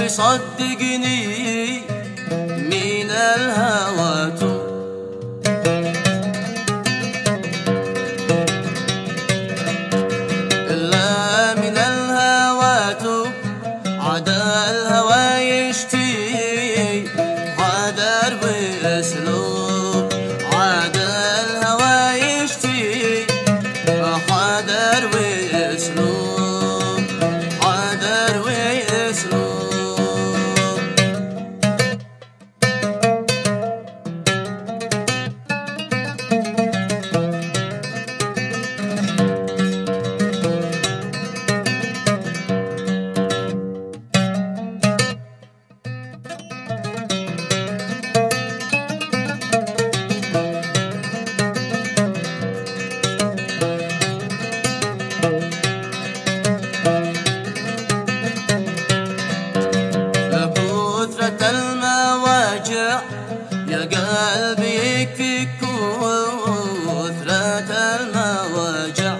صدقني من الهوى توب. إلا من الهوى توب، عدا الهوى يشتي حذر واسلوب، عدا الهوى يشتي حذر واسلوب، حذر واسلوب. المواجع يا قلبي يكفيك كثرة المواجع،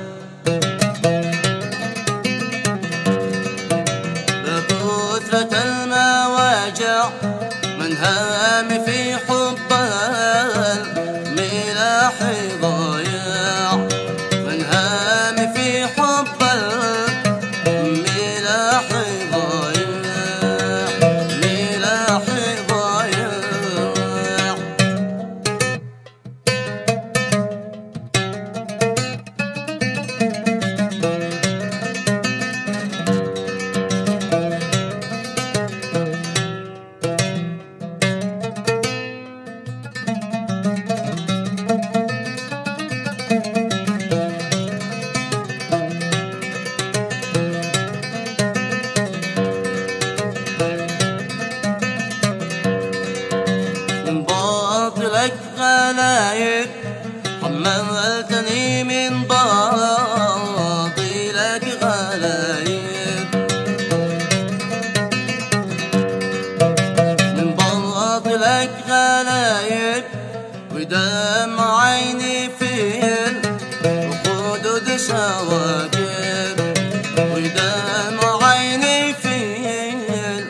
بكثرة المواجع من هام في حب الملاح ضايع، من هام في حب الملاح ضايع. باطلك غلايب حملتني، من باطلك غلايب، من باطلك غلايب، ودمع عيني في الخدود سواكب، ودمع عيني في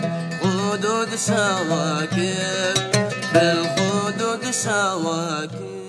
الخدود سواكب، بالخدود سواكب.